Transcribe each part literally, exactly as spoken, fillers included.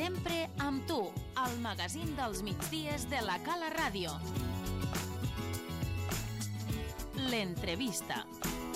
Sempre amb tu, al magazín dels migdies de la Cala Ràdio. L'entrevista.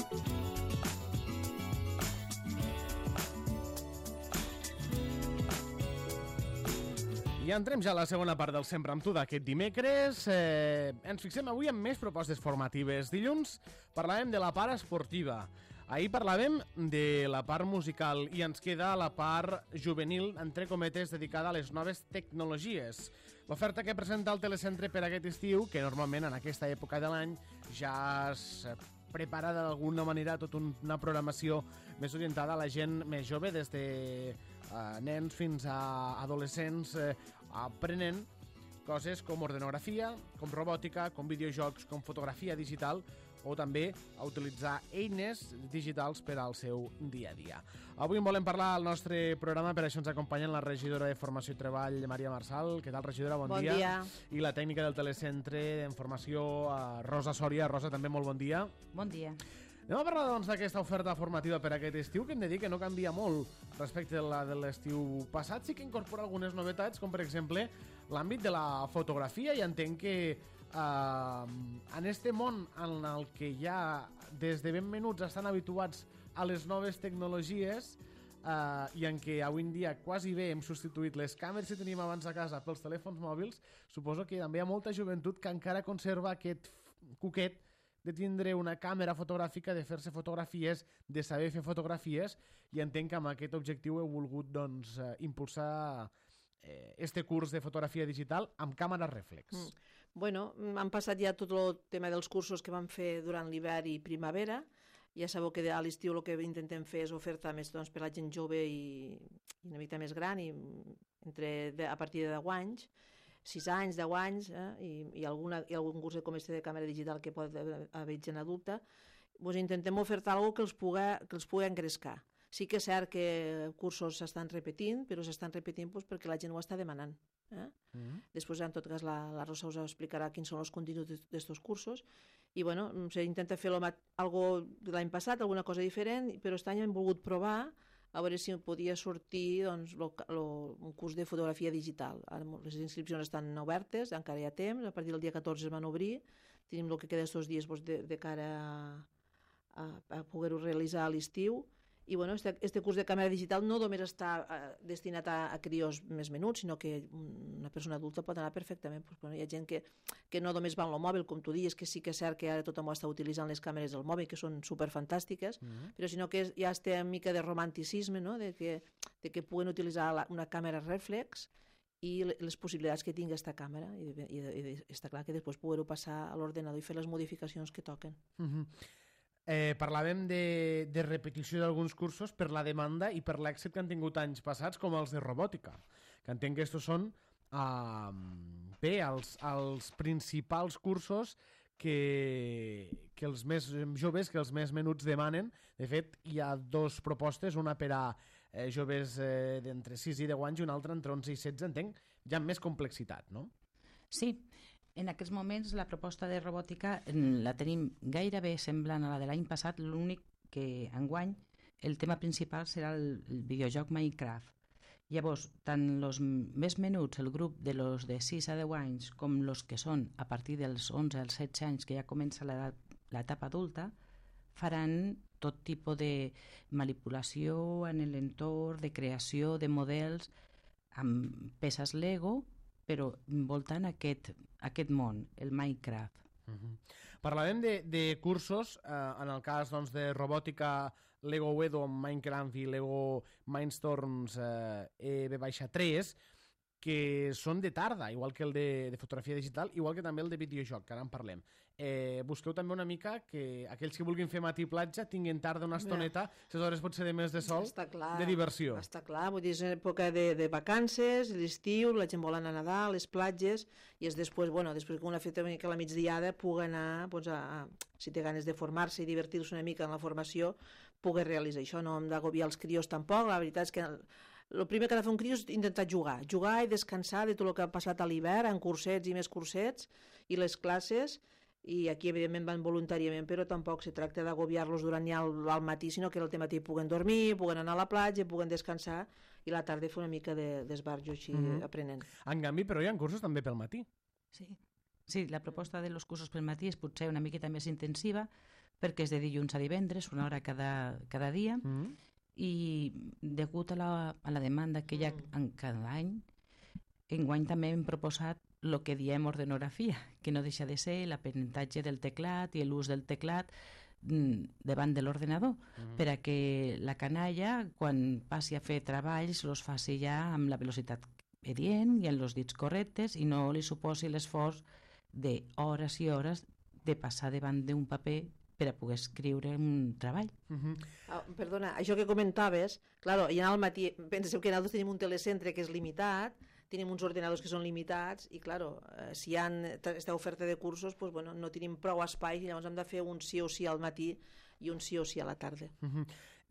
I entrem ja a la segona part del Sempre amb tu d'aquest dimecres. Eh, ens fixem avui en més propostes formatives. Dilluns parlàvem de la part esportiva. Ahir parlàvem de la part musical i ens queda la part juvenil, entre cometes, dedicada a les noves tecnologies. L'oferta que presenta el Telecentre per aquest estiu, que normalment en aquesta època de l'any ja es prepara d'alguna manera tota una programació més orientada a la gent més jove, des de uh, nens fins a adolescents, uh, aprenent coses com ordenografia, com robòtica, com videojocs, com fotografia digital, o també a utilitzar eines digitals per al seu dia a dia. Avui en volem parlar al nostre programa, per això ens acompanyen la regidora de Formació i Treball, Maria Marsal. Què tal, regidora? Bon, bon dia. dia. I la tècnica del Telecentre en Formació, Rosa Sòria. Rosa, també molt bon dia. Bon dia. Anem a parlar doncs d'aquesta oferta formativa per aquest estiu, que hem de dir que no canvia molt respecte a la de l'estiu passat. Sí que incorpora algunes novetats, com per exemple l'àmbit de la fotografia, i entenc que Uh, en este món en el que ja des de ben menuts estan habituats a les noves tecnologies, uh, i en què avui en dia quasi bé hem substituït les càmeres que teníem abans a casa pels telèfons mòbils, suposo que també hi ha molta joventut que encara conserva aquest cuquet de tindre una càmera fotogràfica, de fer-se fotografies, de saber fer fotografies, i entenc que amb aquest objectiu heu volgut doncs, uh, impulsar eh, este curs de fotografia digital amb càmera rèflex. Mm. Bueno, han passat ja tot el tema dels cursos que vam fer durant l'hivern i primavera. Ja sabeu que a l'estiu el que intentem fer és oferta més doncs, per a la gent jove i, i una mica més gran, i entre de, a partir de deu anys, sis anys, deu anys, eh, i, i, alguna, i algun curs com este de càmera digital que pot haver gent adulta. Pues intentem ofertar alguna cosa que els puga, que els pugui engrescar. Sí que és cert que cursos s'estan repetint, però s'estan repetint pues, perquè la gent ho està demanant. Eh? Mm-hmm. Després, en tot cas, la, la Rosa us explicarà quins són els continguts d'estos cursos. I, bueno, s'intenta fer algo de l'any passat, alguna cosa diferent, però aquest any hem volgut provar a veure si podia sortir doncs, lo, lo, un curs de fotografia digital. Ara, les inscripcions estan obertes, encara hi ha temps, a partir del dia catorze es van obrir. Tenim el que queda estos dies doncs, de, de cara a, a, a poder-ho realitzar a l'estiu. I bueno, este, este curs de càmera digital no només està eh, destinat a, a crios més menuts, sinó que una persona adulta pot anar perfectament. Pues, bueno, hi ha gent que, que no només va en el mòbil, com tu dius, que sí que és cert que ara tothom està utilitzant les càmeres del mòbil, que són superfantàstiques, mm-hmm. però sinó que hi ha aquesta mica de romanticisme, no? de, que, de que puguen utilitzar la, una càmera rèflex i les possibilitats que tingui aquesta càmera, i, i, i està clar que després poder-ho passar a l'ordenador i fer les modificacions que toquen. Mm-hmm. Eh, parlàvem de, de repetició d'alguns cursos per la demanda i per l'èxit que han tingut anys passats, com els de robòtica, que entenc que estos són uh, bé, els, els principals cursos que, que els més joves, que els més menuts demanen. De fet, hi ha dos propostes, una per a eh, joves eh, d'entre sis i deu anys i una altra entre onze i setze, entenc, ja amb més complexitat, no? Sí. En aquests moments la proposta de robòtica la tenim gairebé semblant a la de l'any passat, l'únic que enguany el tema principal serà el, el videojoc Minecraft. Llavors, tant els més menuts, el grup de los de sis a deu anys, com els que són a partir dels onze als setze anys, que ja comença l'etapa adulta, faran tot tipus de manipulació en l'entorn, de creació de models amb peces Lego, però voltant aquest, aquest món, el Minecraft. Uh-huh. Parlarem de, de cursos, eh, en el cas doncs, de robòtica, Lego Edo, Minecraft i Lego Mindstorms eh, E V tres, que són de tarda, igual que el de, de fotografia digital, igual que també el de videojoc, que ara en parlem. Eh, busqueu també una mica que aquells que vulguin fer matí platja tinguin tarda una estoneta, les hores pot ser de més de sol, clar, de diversió. Està clar, vull dir, és època de, de vacances, l'estiu, la gent vol anar a Nadal, les platges, i és després, bueno, després que una feta una mica a la migdiada pugui anar, doncs, a, a, si té ganes de formar-se i divertir-se una mica en la formació, pugui realitzar això. No hem d'agobiar els crios tampoc, la veritat és que el primer que ha de fer un crios és intentar jugar, jugar i descansar de tot el que ha passat a l'hivern, en cursets i més cursets, i les classes, i aquí evidentment van voluntàriament, però tampoc se tracta d'agobiar-los durant ja al, al matí, sinó que al matí puguen dormir, puguen anar a la platja, puguen descansar i la tarda fer una mica d'esbarjo així mm-hmm. aprenent. En canvi, però hi ha cursos també pel matí. Sí. Sí, la proposta de los cursos pel matí és potser una miqueta més intensiva perquè és de dilluns a divendres, una hora cada, cada dia mm-hmm. i degut a la, a la demanda que hi ha mm. en cada any, enguany també hem proposat el que diem ordenografia, que no deixa de ser l'aprenentatge del teclat i l'ús del teclat davant de l'ordenador, mm. per a que la canalla, quan passi a fer treballs, els faci ja amb la velocitat adient i amb els dits correctes i no li suposi l'esforç d'hores i hores de passar davant d'un paper per a poder escriure un treball. Uh-huh. Ah, perdona, això que comentaves, claro, i al matí, penseu que nosaltres tenim un telecentre que és limitat, tenim uns ordenadors que són limitats i, claro, eh, si hi ha aquesta oferta de cursos, pues, bueno, no tenim prou espai i llavors hem de fer un sí o sí al matí i un sí o sí a la tarda. Uh-huh.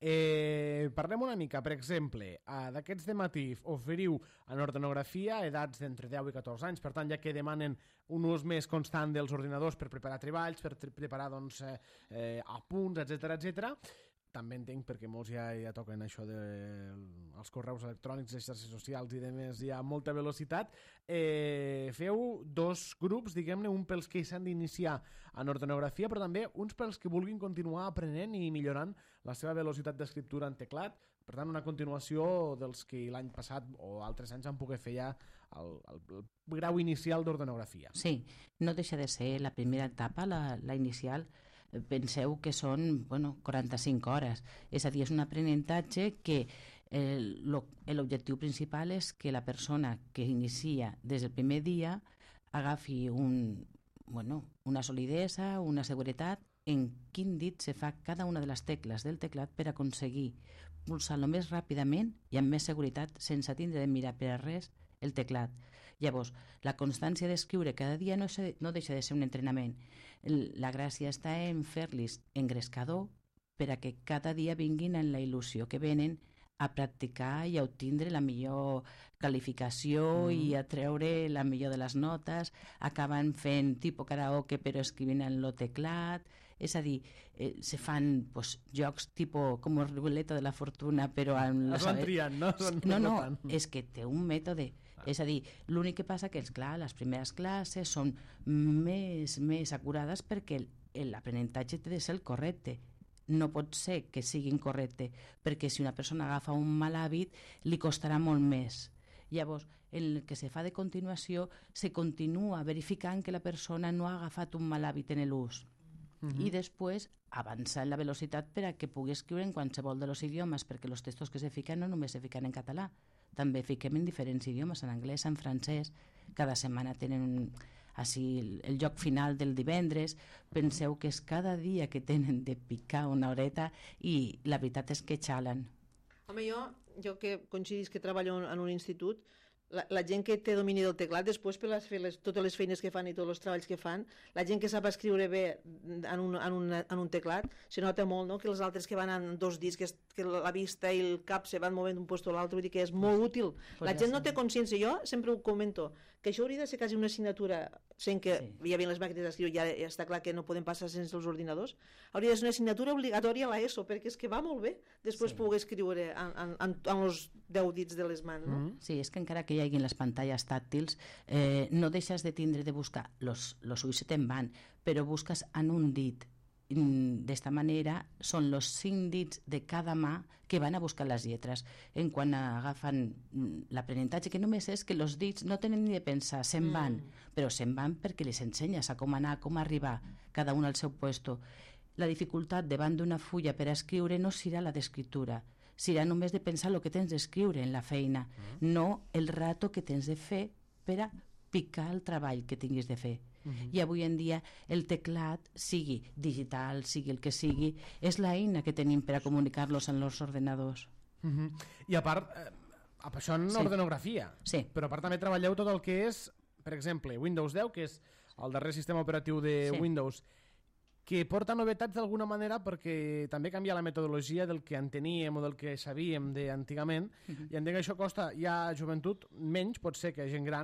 eh, parlem una mica, per exemple, eh, d'aquests de matí oferiu en ordenografia edats d'entre deu i catorze anys, per tant, ja que demanen un ús més constant dels ordinadors per preparar treballs, per preparar doncs, eh, eh, apunts, etcètera, etcètera. També entenc perquè molts ja, ja toquen això dels de, correus electrònics, les xarxes socials i demés, hi ha molta velocitat. Eh, feu dos grups, diguem-ne, un pels que s'han d'iniciar en ordenografia, però també uns pels que vulguin continuar aprenent i millorant la seva velocitat d'escriptura en teclat. Per tant, una continuació dels que l'any passat o altres anys han pogut fer ja el, el, el grau inicial d'ordenografia. Sí, no deixa de ser la primera etapa, la, la inicial. Penseu que són bueno, quaranta-cinc hores, és a dir, és un aprenentatge que eh, l'objectiu principal és que la persona que inicia des del primer dia agafi un, bueno, una solidesa, una seguretat en quin dit se fa cada una de les tecles del teclat per aconseguir pulsar-lo més ràpidament i amb més seguretat sense tindre de mirar per a res el teclat. Llavors, la constància d'escriure cada dia no, se, no deixa de ser un entrenament. La gràcia està en fer-los engrescador per a que cada dia vinguin en la il·lusió que venen a practicar i a obtindre la millor qualificació mm. i a treure la millor de les notes, acaben fent tipus karaoke però escrivint en el teclat, és a dir, eh, se fan pues, jocs tipus com el ruleta de la fortuna però amb... Es van triant, no? No, no, és que té un mètode. És a dir, l'únic que passa que, és clar, les primeres classes són més, més acurades perquè l'aprenentatge té de ser el correcte. No pot ser que sigui incorrecte, perquè si una persona agafa un mal hàbit, li costarà molt més. Llavors, el que se fa de continuació, se continua verificant que la persona no ha agafat un mal hàbit en l'ús. Uh-huh. I després avançar en la velocitat per a que pugui escriure en qualsevol dels idiomes, perquè els textos que se fiquen no només se fiquen en català, també fiquem en diferents idiomes, en anglès, en francès, cada setmana tenen així el joc final del divendres. Penseu que és cada dia que tenen de picar una horeta i la veritat és que xalen. Home, jo, jo que coincidís que treballo en un institut, la, la gent que té domini del teclat, després per les, les, totes les feines que fan i tots els treballs que fan, la gent que sap escriure bé en un, en un, en un teclat, se nota molt, no?, que els altres que van en dos dits, que, es, que la vista i el cap se van movent d'un lloc a l'altre, vull dir que és molt útil. La gent no té consciència, jo sempre ho comento, que això hauria de ser quasi una assignatura, sent que sí. Hi havia les màquines d'escriure, ja, ja està clar que no podem passar sense els ordinadors, hauria de ser una assignatura obligatòria a l'ESO, perquè és que va molt bé després sí. Poder escriure en, en, en, en els deu dits de les mans, no? Mm-hmm. Sí, és que encara que hi hagi les pantalles tàctils, eh, no deixes de tindre de buscar, los, los ulls se te'n van, però busques en un dit. D'esta manera són els cinc dits de cada mà que van a buscar les lletres. En quan agafen l'aprenentatge, que només és que els dits no tenen ni de pensar, se'n van, mm. però se'n van perquè les ensenyes a com anar, com arribar, cada un al seu puesto. La dificultat davant d'una fulla per a escriure no serà la d'escriptura, serà només de pensar el que tens d'escriure en la feina, mm. no el rato que tens de fer per a picar el treball que tinguis de fer. Uh-huh. I avui en dia el teclat, sigui digital, sigui el que sigui, és l'eina que tenim per a comunicar-los en els ordenadors. Uh-huh. I a part, eh, això en sí. Ordenografia, sí. Però a part també treballeu tot el que és, per exemple, Windows deu, que és el darrer sistema operatiu de sí. Windows, que porta novetats d'alguna manera perquè també canvia la metodologia del que enteníem o del que sabíem d'antigament, uh-huh. I entenc que això costa ja a joventut menys, pot ser que a gent gran,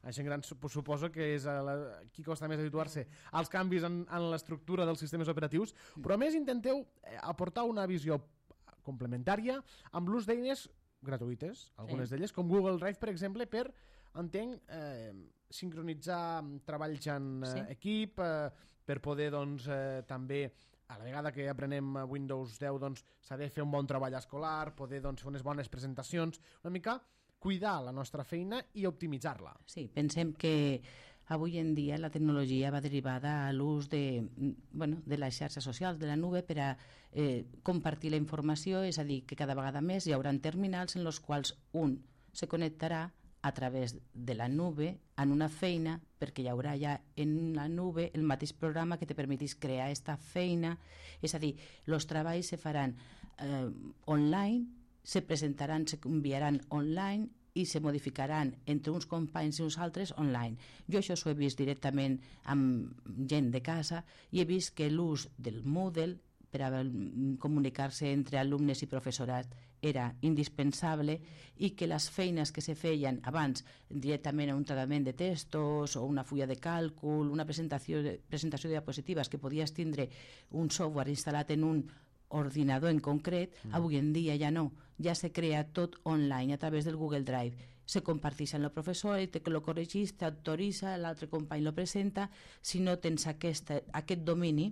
La gent gran suposo que és la, qui costa més habituar-se als canvis en, en l'estructura dels sistemes operatius, però a més intenteu aportar una visió complementària amb l'ús d'eines gratuïtes, algunes sí. d'elles, com Google Drive, per exemple, per, entenc, eh, sincronitzar treballs en eh, sí. equip, eh, per poder, doncs, eh, també, a la vegada que aprenem Windows deu, doncs, saber fer un bon treball escolar, poder, doncs, fer unes bones presentacions, una mica cuidar la nostra feina i optimitzar-la. Sí, pensem que avui en dia la tecnologia va derivada a l'ús de, bueno, de les xarxes socials, de la nube, per a eh, compartir la informació, és a dir, que cada vegada més hi haurà terminals en els quals un se connectarà a través de la nube en una feina, perquè hi haurà ja en la nube el mateix programa que te permetís crear aquesta feina, és a dir, els treballs se faran eh, online, se presentaran, se enviaran online i se modificaran entre uns companys i uns altres online. Jo això ho he vist directament amb gent de casa i he vist que l'ús del Moodle per a comunicar-se entre alumnes i professorat era indispensable i que les feines que se feien abans directament a un tractament de textos o una fulla de càlcul, una presentació de, presentació de diapositives que podies tindre un software instal·lat en un ordinador en concret, mm. avui en dia ja no, ja se crea tot online a través del Google Drive, se comparteix amb el professor, ell te lo corregís, t'autoritza, l'altre company lo presenta. Si no tens aquesta, aquest domini,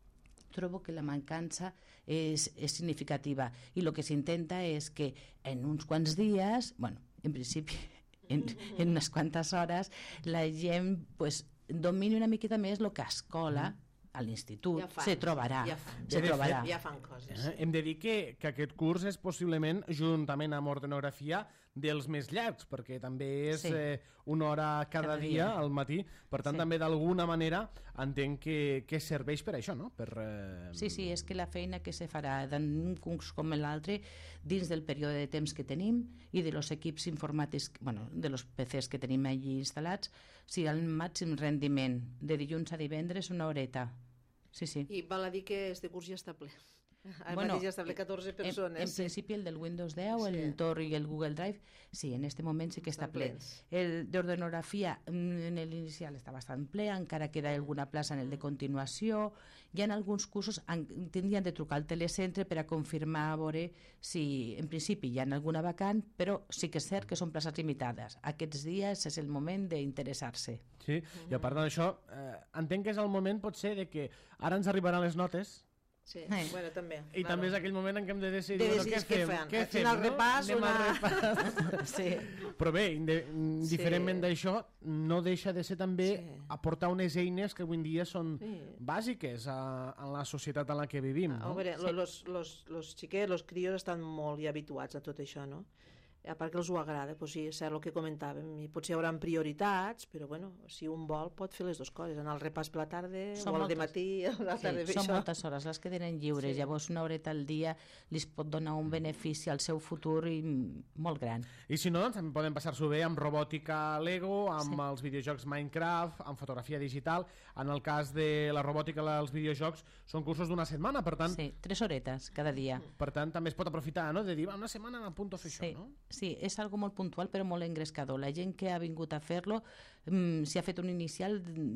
trobo que la mancança és, és significativa i el que s'intenta és que en uns quants dies, bueno, en principi en, en unes quantes hores, la gent pues, domini una miqueta més el que a escola mm. a l'institut, ja se trobarà. Ja, se ja, trobarà. Ja fan coses. Eh? Hem de dir que, que aquest curs és possiblement, juntament amb ordenografia, dels més llargs, perquè també és sí. eh, una hora cada, cada dia, dia al matí, per tant sí. també d'alguna manera entenc que, que serveix per això, no? Per, eh... Sí, sí, és que la feina que se farà en un curs com l'altre, dins del període de temps que tenim i de los equips informàtics, bueno, de los P Cs que tenim allí instal·lats, si el màxim rendiment de dilluns a divendres una horeta. Sí, sí. I val a dir que este curs ja està ple. Ara bueno, mateix ja està ple catorze persones. En, en principi el del Windows deu, sí. el Tor i el Google Drive, sí, en este moment sí que està ple. El d'ordenografia en l'inicial està bastant ple, encara queda alguna plaça en el de continuació. Hi ha alguns cursos, en, tindrien de trucar al telecentre per a confirmar a veure si en principi hi ha alguna vacant, però sí que és cert que són places limitades. Aquests dies és el moment d'interessar-se. Sí, i a part d'això, eh, entenc que és el moment potser de que ara ens arribaran les notes. Sí, eh. bueno, també. I claro. també és aquell moment en què hem de decidir, de bueno, què fem? Fan? Què fem? No? Repàs, Anem una... al repàs. sí. Però bé, indiferentment sí. d'això, no deixa de ser també sí. aportar unes eines que avui en dia són sí. bàsiques a, a la societat en la que vivim. Ah, no? a veure, sí. los, los, los xiquets, los crios estan molt ja habituats a tot això, no? A part que els ho agrada, doncs sí, és cert el que comentàvem, i potser hi haurà prioritats, però bueno, si un vol pot fer les dues coses, anar al repàs per la tarda o al matí, a la tarda. Sí, són això. Moltes hores les que tenen lliures, sí. llavors una horeta al dia li pot donar un benefici al seu futur i molt gran. I si no, doncs també poden passar-s'ho bé amb robòtica Lego, amb sí. els videojocs Minecraft, amb fotografia digital. En el cas de la robòtica, els videojocs són cursos d'una setmana, per tant... Sí, tres horetes cada dia. Per tant, també es pot aprofitar, no?, de dir, va, una setmana m'apunto a fer sí. això, no? Sí, és algo molt puntual però molt engrescador. La gent que ha vingut a fer-lo mm, si ha fet un inicial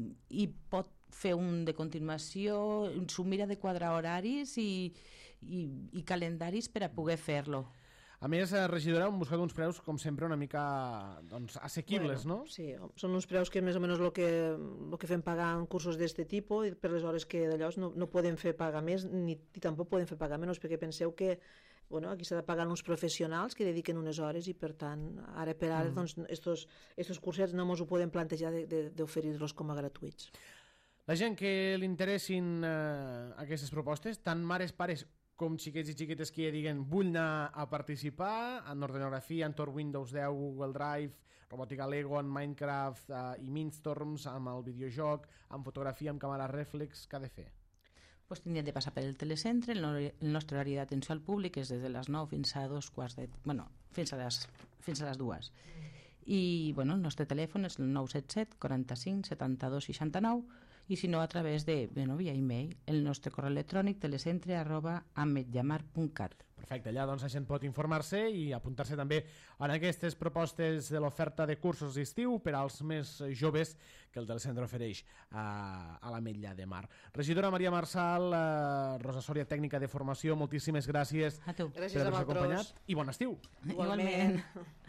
i pot fer un de continuació, s'ho mira de quadrar horaris i, i, i calendaris per a poder fer-lo. A més, regidora, hem buscat uns preus, com sempre, una mica doncs, assequibles, bueno, no? Sí, són uns preus que més o menys el que, el que fem pagar en cursos d'aquest tipus, i per les hores que d'allò no, no podem fer pagar més, ni, ni tampoc podem fer pagar menys, perquè penseu que bueno, aquí s'ha de pagar uns professionals que dediquen unes hores i per tant, ara per ara, mm. doncs, estos, estos cursets no ens ho podem plantejar d'oferir-los com a gratuïts. La gent que li interessin eh, aquestes propostes, tant mares, pares com xiquets i xiquetes que ja diguen vull anar a participar en ordenografia, en Tor Windows deu, Google Drive, robòtica Lego, en Minecraft eh, i Mindstorms, amb el videojoc, amb fotografia, amb càmera reflex, què ha de fer? Pues tindrien de passar per el telecentre. El nostre horari d'atenció al públic és des de les nou fins a dos quarts de... Bueno, fins a les, fins a les dues. I bueno, el nostre telèfon és el nou set set quaranta-cinc setanta-dos seixanta-nou i si no a través de, bueno, via e-mail, el nostre correu electrònic telecentre arroba ametllamar punt cat. Perfecte, allà doncs la gent pot informar-se i apuntar-se també en aquestes propostes de l'oferta de cursos d'estiu per als més joves que el Telecentre ofereix a, a l'Ametlla de Mar. Regidora Maria Marçal, eh, Rosa Sòria, tècnica de formació, moltíssimes gràcies A tu. Gràcies per a haver-nos vosaltres. acompanyat i bon estiu. Igualment. Igualment.